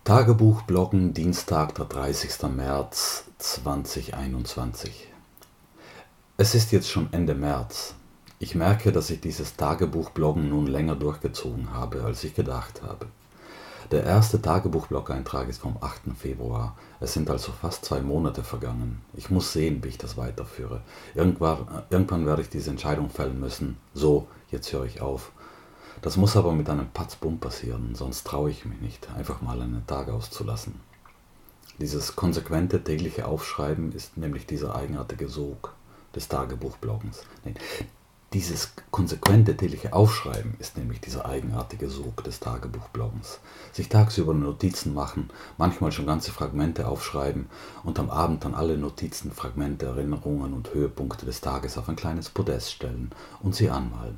Tagebuchbloggen, Dienstag, der 30. März 2021. Es ist jetzt schon Ende März. Ich merke, dass ich dieses Tagebuchbloggen nun länger durchgezogen habe, als ich gedacht habe. Der erste Tagebuchblog-Eintrag ist vom 8. Februar. Es sind also fast 2 Monate vergangen. Ich muss sehen, wie ich das weiterführe. Irgendwann werde ich diese Entscheidung fällen müssen. So, jetzt höre ich auf. Das muss aber mit einem Patzbumm passieren, sonst traue ich mich nicht, einfach mal einen Tag auszulassen. Dieses konsequente tägliche Aufschreiben ist nämlich dieser eigenartige Sog des Tagebuchbloggens. Nein, dieses konsequente tägliche Aufschreiben ist nämlich dieser eigenartige Sog des Tagebuchbloggens. Sich tagsüber Notizen machen, manchmal schon ganze Fragmente aufschreiben und am Abend dann alle Notizen, Fragmente, Erinnerungen und Höhepunkte des Tages auf ein kleines Podest stellen und sie anmalen.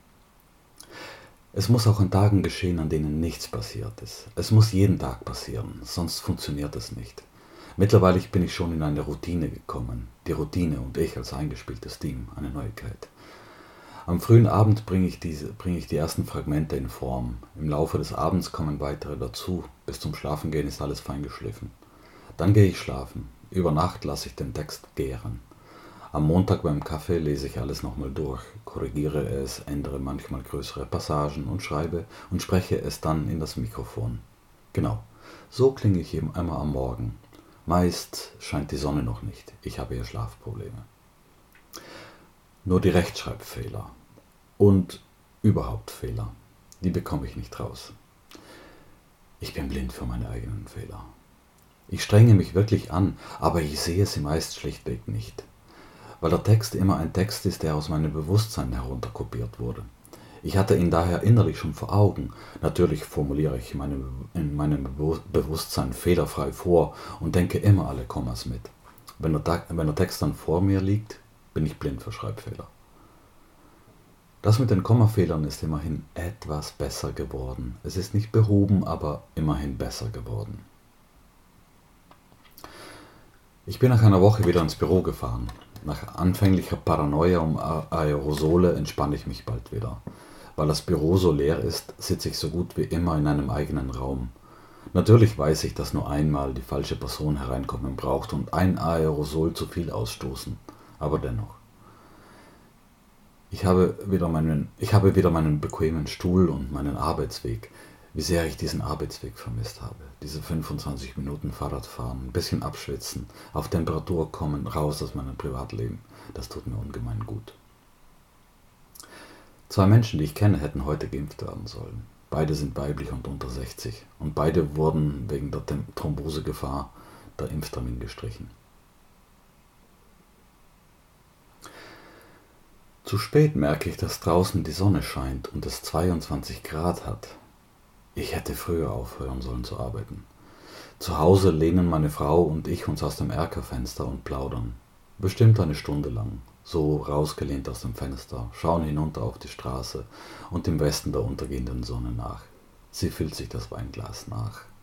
Es muss auch an Tagen geschehen, an denen nichts passiert ist. Es muss jeden Tag passieren, sonst funktioniert es nicht. Mittlerweile bin ich schon in eine Routine gekommen. Die Routine und ich als eingespieltes Team, eine Neuigkeit. Am frühen Abend bringe ich die ersten Fragmente in Form. Im Laufe des Abends kommen weitere dazu. Bis zum Schlafengehen ist alles fein geschliffen. Dann gehe ich schlafen. Über Nacht lasse ich den Text gären. Am Montag beim Kaffee lese ich alles nochmal durch, korrigiere es, ändere manchmal größere Passagen und schreibe und spreche es dann in das Mikrofon. Genau, so klinge ich eben einmal am Morgen. Meist scheint die Sonne noch nicht, ich habe eher Schlafprobleme. Nur die Rechtschreibfehler und überhaupt Fehler, die bekomme ich nicht raus. Ich bin blind für meine eigenen Fehler. Ich strenge mich wirklich an, aber ich sehe sie meist schlichtweg nicht. Weil der Text immer ein Text ist, der aus meinem Bewusstsein herunterkopiert wurde. Ich hatte ihn daher innerlich schon vor Augen. Natürlich formuliere ich in meinem Bewusstsein fehlerfrei vor und denke immer alle Kommas mit. Wenn der Text dann vor mir liegt, bin ich blind für Schreibfehler. Das mit den Kommafehlern ist immerhin etwas besser geworden. Es ist nicht behoben, aber immerhin besser geworden. Ich bin nach einer Woche wieder ins Büro gefahren. Nach anfänglicher Paranoia um Aerosole entspanne ich mich bald wieder. Weil das Büro so leer ist, sitze ich so gut wie immer in einem eigenen Raum. Natürlich weiß ich, dass nur einmal die falsche Person hereinkommen braucht und ein Aerosol zu viel ausstoßen. Aber dennoch. Ich habe wieder meinen bequemen Stuhl und meinen Arbeitsweg. Wie sehr ich diesen Arbeitsweg vermisst habe. Diese 25 Minuten Fahrradfahren, ein bisschen abschwitzen, auf Temperatur kommen, raus aus meinem Privatleben. Das tut mir ungemein gut. 2 Menschen, die ich kenne, hätten heute geimpft werden sollen. Beide sind weiblich und unter 60. Und beide wurden wegen der Thrombosegefahr der Impftermin gestrichen. Zu spät merke ich, dass draußen die Sonne scheint und es 22 Grad hat. Ich hätte früher aufhören sollen zu arbeiten. Zu Hause lehnen meine Frau und ich uns aus dem Erkerfenster und plaudern. Bestimmt eine Stunde lang, so rausgelehnt aus dem Fenster, schauen hinunter auf die Straße und im Westen der untergehenden Sonne nach. Sie füllt sich das Weinglas nach.